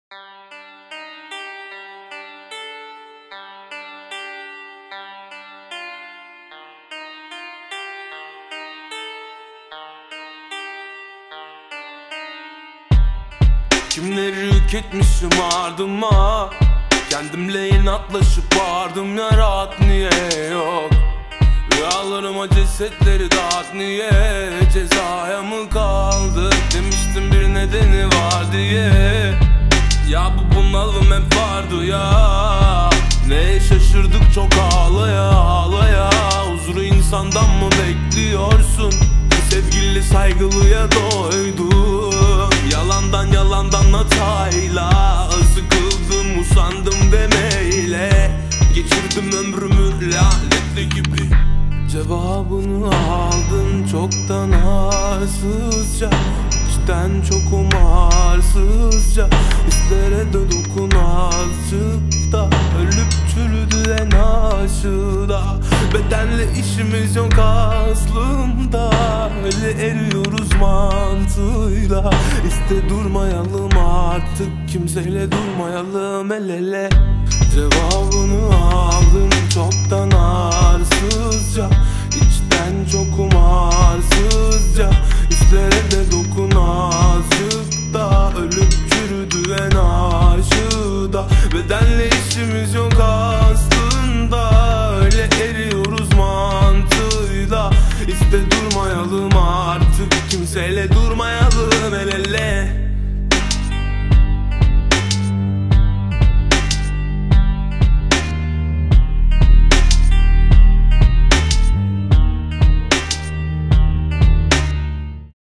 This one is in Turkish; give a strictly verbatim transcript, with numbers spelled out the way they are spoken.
Kimleri yük etmişim ardıma, kendimle inatlaşıp vardım ya, rahat niye yok? Rüyalarıma cesetleri dağıt, niye cezaya mı kaldı? Demiştim bir nedeni var diye. Ya bu bunalım hep vardı ya. Ne şaşırdık çok ağlaya ağlaya. Huzuru insandan mı bekliyorsun? Sevgili saygılıya doydum. Yalandan yalandan hatayla sıkıldım, usandım demeyle. Geçirdim ömrümü lanetli gibi. Cevabını aldım çoktan arsızca, içten çok umarsızca. Hislere de dokun azıcık da, ölüp çürüdü en aşıda. Bedenle işimiz yok aslında, öyle eriyoruz mantığıyla. İste durmayalım artık, kimseyle durmayalım el ele. Cevabını aldım çoktan arsızca, içten çok umarsızca. Hislere de dokun azıcık da, ölüp çürüdü en aşıda. Bedenle işimiz yok aslında, öyle eriyoruz mantığıyla. İste durmayalım artık, kimseyle durmayalım el ele.